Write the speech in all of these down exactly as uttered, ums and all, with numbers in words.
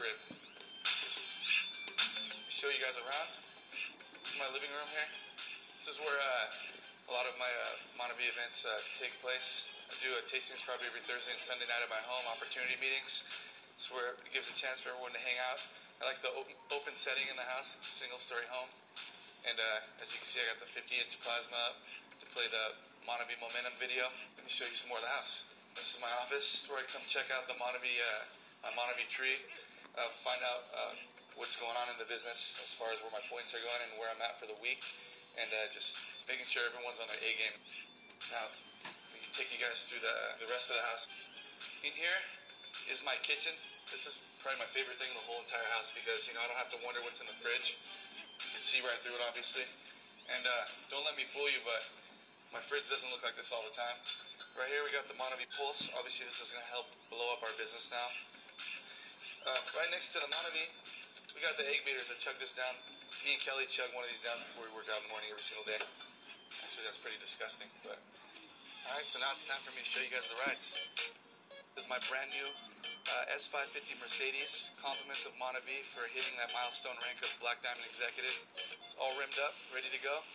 crib. Let me show you guys around. This is my living room here. This is where uh, a lot of my uh, Monavie events uh, take place. I do uh, tastings probably every Thursday and Sunday night at my home, opportunity meetings. It's where it gives a chance for everyone to hang out. I like the open, open setting in the house. It's a single-story home. And uh, as you can see, I got the fifty inch plasma up to play the Monavie Momentum video. Let me show you some more of the house. This is my office, where I come check out the Monavie, uh, my Monavie tree, uh, find out uh, what's going on in the business as far as where my points are going and where I'm at for the week, and uh, just making sure everyone's on their A game. Now, we can take you guys through the, the rest of the house. In here is my kitchen. This is probably my favorite thing in the whole entire house because, you know, I don't have to wonder what's in the fridge. You can see right through it, obviously. And uh, don't let me fool you, but my fridge doesn't look like this all the time. Right here we got the Monavie Pulse. Obviously this is going to help blow up our business now. Uh, right next to the Monavie, we got the egg beaters. I chug this down. Me and Kelly chug one of these down before we work out in the morning every single day. Actually, that's pretty disgusting. But alright, so now it's time for me to show you guys the rides. This is my brand new uh, S five fifty Mercedes. Compliments of Monavie for hitting that milestone rank of Black Diamond Executive. It's all rimmed up, ready to go.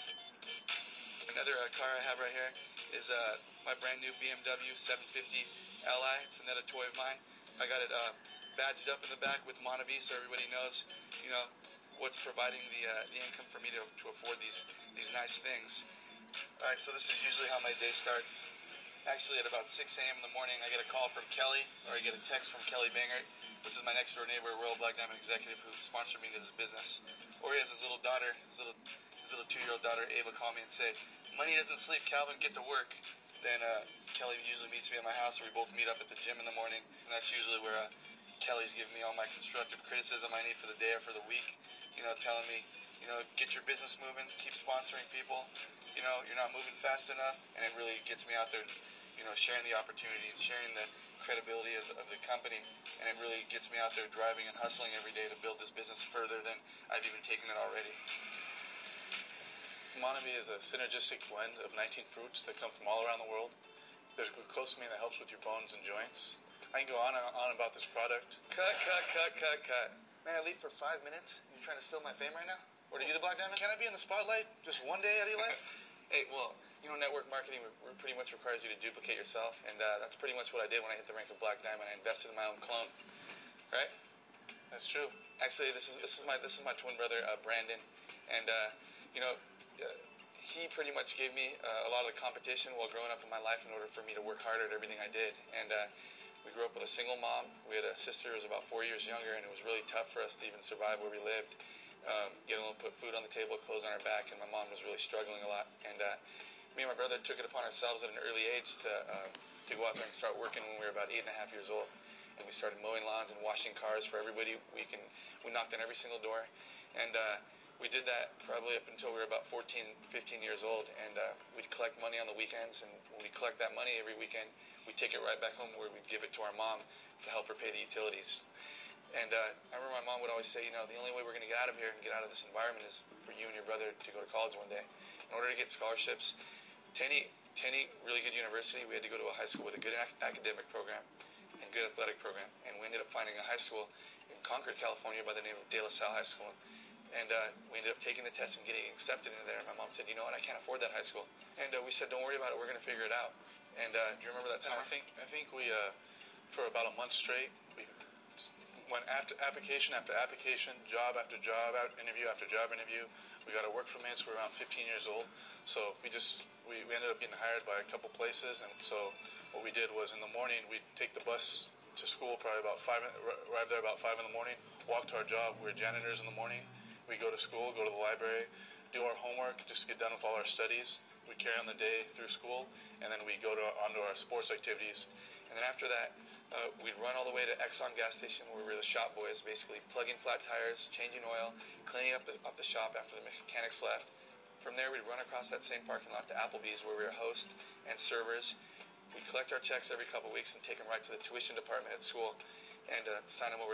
Another uh, car I have right here is uh, my brand new B M W seven fifty L I. It's another toy of mine. I got it uh, badged up in the back with Monavie so everybody knows, you know, what's providing the uh, the income for me to, to afford these these nice things. Alright, so this is usually how my day starts. Actually, at about six A M in the morning, I get a call from Kelly, or I get a text from Kelly Bangert, which is my next door neighbor, Royal Black Diamond Executive, who sponsored me to this business. Or he has his little daughter, his little his little two-year-old daughter, Ava, call me and say, "Money doesn't sleep, Calvin, get to work." Then uh, Kelly usually meets me at my house, or we both meet up at the gym in the morning, and that's usually where uh, Kelly's giving me all my constructive criticism I need for the day or for the week. You know, telling me, you know, get your business moving, keep sponsoring people. You know, you're not moving fast enough, and it really gets me out there, you know, sharing the opportunity and sharing the credibility of, of the company, and it really gets me out there driving and hustling every day to build this business further than I've even taken it already. Monavie is a synergistic blend of nineteen fruits that come from all around the world. There's glucosamine that helps with your bones and joints. I can go on and on about this product. Cut, cut, cut, cut, cut. Man, I leave for five minutes? You're trying to steal my fame right now? Or are you the Black Diamond? Can I be in the spotlight just one day out of your life? Hey, well, you know, network marketing pretty much requires you to duplicate yourself, and uh, that's pretty much what I did when I hit the rank of Black Diamond. I invested in my own clone, right? That's true. Actually, this is this is my this is my twin brother, uh, Brandon, and uh, you know, uh, he pretty much gave me uh, a lot of the competition while growing up in my life in order for me to work harder at everything I did. And uh, we grew up with a single mom. We had a sister who was about four years younger, and it was really tough for us to even survive where we lived. Um, you know, put food on the table, clothes on our back, and my mom was really struggling a lot. And uh, me and my brother took it upon ourselves at an early age to uh, to go out there and start working when we were about eight and a half years old. And we started mowing lawns and washing cars for everybody. We can we knocked on every single door, and uh, we did that probably up until we were about fourteen, fifteen years old. And uh, we'd collect money on the weekends, and when we collect that money every weekend, we'd take it right back home where we'd give it to our mom to help her pay the utilities. And uh, I remember my mom would always say, you know, the only way we're going to get out of here and get out of this environment is for you and your brother to go to college one day. In order to get scholarships to any, to any really good university, we had to go to a high school with a good ac- academic program and good athletic program. And we ended up finding a high school in Concord, California by the name of De La Salle High School. And uh, we ended up taking the test and getting accepted into there. And my mom said, you know what, I can't afford that high school. And uh, we said, don't worry about it, we're going to figure it out. And uh, do you remember that summer? I think, I think we, uh, for about a month straight, we went after application after application, job after job, interview after job interview. We got our work permits. We were around fifteen years old, so we just we, we ended up getting hired by a couple places. And so what we did was in the morning we'd take the bus to school, probably about five, arrive there about five in the morning, walk to our job. We were janitors in the morning. We go to school, go to the library, do our homework, just get done with all our studies. We carry on the day through school, and then we go to onto our sports activities. And then after that, uh, we'd run all the way to Exxon gas station where we were the shop boys, basically plugging flat tires, changing oil, cleaning up the, up the shop after the mechanics left. From there, we'd run across that same parking lot to Applebee's where we were hosts and servers. We'd collect our checks every couple of weeks and take them right to the tuition department at school and uh, sign them over